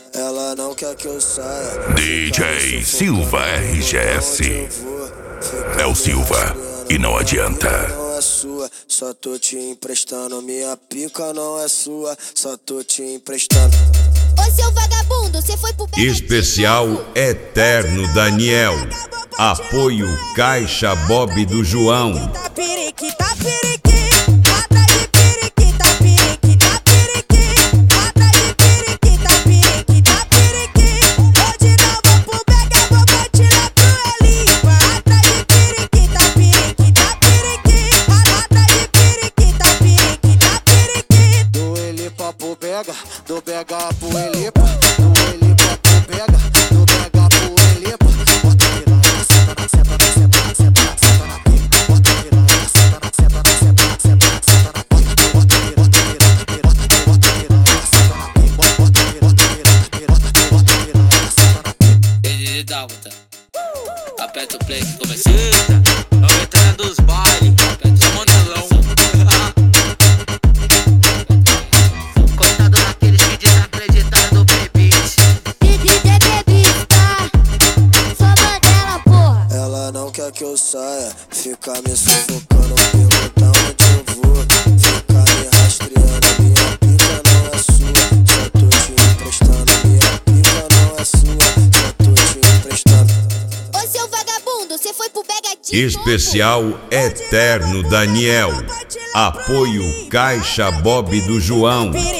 Ela não quer que eu saia. DJ Silva RGS. É o Silva e não adianta. Não é sua, só tô te emprestando. Minha pica não é sua, só tô te emprestando. Ô seu vagabundo, cê foi pro Especial Eterno Daniel. Apoio Caixa Bob do João. Tá piriqui, tá piriqui. Atrás de piriqui, tá piriqui, tá piriqui. Atrás de piriqui, tá piriqui, tá piriqui. Hoje não vou pro Bega, vou partilhar pro Elipa. Atrás de piriqui, tá piriqui, tá piriqui. Atrás de piriqui, tá piriqui, tá piriqui. Do Elipa pro Bega, do Bega pro Elipa. Do Elipa pro Bega, do Bega pro Elipa. Bota piranha, senta na senta na senta na senta na senta na pica. Bota piranha, senta na senta na senta na senta na senta na pica. Bota piranha, bota piranha, senta na pica. Bota piranha, senta na pica. Ele Dálmata, aperta o play, começou. É o veterano dos bailes, é Monelão. Coitado daqueles que desacreditaram no baby. DJ bebista, sou Mandela, porra. Ela não quer que eu saia, fica me sufocando, pergunta onde eu vou. Fica me rastreando, minha pica não é sua, só tô te emprestando. Minha pica não é sua, só tô te emprestando. Ô seu vagabundo, cê foi pro Bega de Especial Eterno Daniel. Apoio Caixa Bob do João.